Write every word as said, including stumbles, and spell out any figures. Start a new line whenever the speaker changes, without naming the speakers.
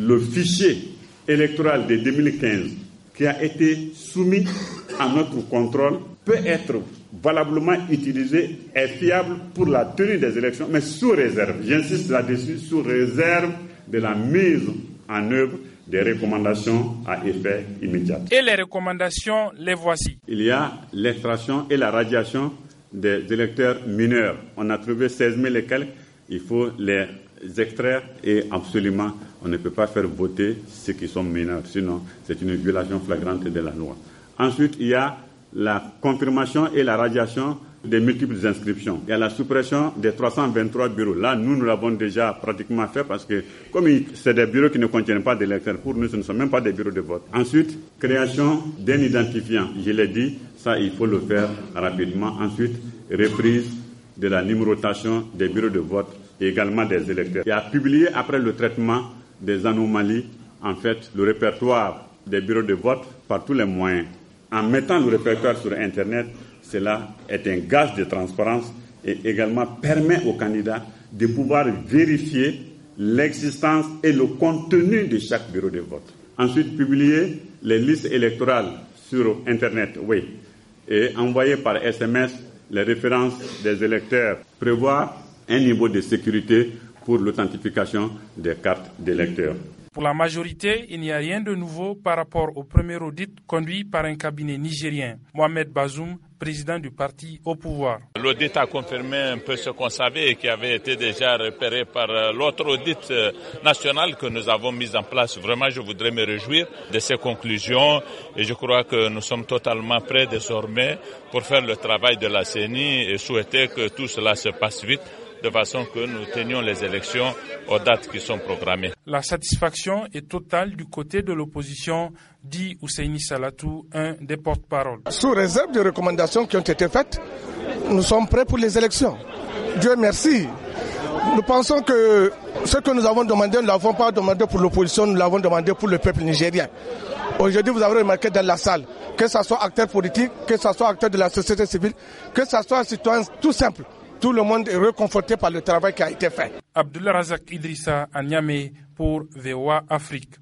le fichier électoral de deux mille quinze qui a été soumis à notre contrôle peut être valablement utilisé et fiable pour la tenue des élections, mais sous réserve, j'insiste là-dessus, sous réserve de la mise en œuvre des recommandations à effet immédiat.
Et les recommandations, les voici.
Il y a l'extraction et la radiation des électeurs mineurs. On a trouvé seize mille et quelques, il faut les extraire et absolument, on ne peut pas faire voter ceux qui sont mineurs, sinon c'est une violation flagrante de la loi. Ensuite, il y a la confirmation et la radiation des multiples inscriptions. Il y a la suppression des trois cent vingt-trois bureaux. Là, nous, nous l'avons déjà pratiquement fait parce que comme c'est des bureaux qui ne contiennent pas d'électeurs, pour nous, ce ne sont même pas des bureaux de vote. Ensuite, création d'un identifiant. Je l'ai dit, ça, il faut le faire rapidement. Ensuite, reprise de la numérotation des bureaux de vote et également des électeurs. Il a publié, après le traitement des anomalies, en fait, le répertoire des bureaux de vote par tous les moyens. En mettant le répertoire sur Internet, cela est un gage de transparence et également permet aux candidats de pouvoir vérifier l'existence et le contenu de chaque bureau de vote. Ensuite, publier les listes électorales sur Internet, oui, et envoyer par S M S les références des électeurs. Prévoir un niveau de sécurité pour l'authentification des cartes d'électeurs.
Pour la majorité, il n'y a rien de nouveau par rapport au premier audit conduit par un cabinet nigérien. Mohamed Bazoum, président du parti au pouvoir.
L'audit a confirmé un peu ce qu'on savait et qui avait été déjà repéré par l'autre audit national que nous avons mis en place. Vraiment, je voudrais me réjouir de ces conclusions et je crois que nous sommes totalement prêts désormais pour faire le travail de la C E N I et souhaiter que tout cela se passe vite, de façon que nous tenions les élections aux dates qui sont programmées.
La satisfaction est totale du côté de l'opposition, dit Ousseini Salatou, un des porte-parole.
Sous réserve des recommandations qui ont été faites, nous sommes prêts pour les élections. Dieu merci. Nous pensons que ce que nous avons demandé, nous ne l'avons pas demandé pour l'opposition, nous l'avons demandé pour le peuple nigérien. Aujourd'hui, vous avez remarqué dans la salle, que ce soit acteurs politiques, que ce soit acteurs de la société civile, que ce soit citoyens tout simple. Tout le monde est réconforté par le travail qui a été fait.
Abdullah Razak Idrissa à Niamey pour V O A Afrique.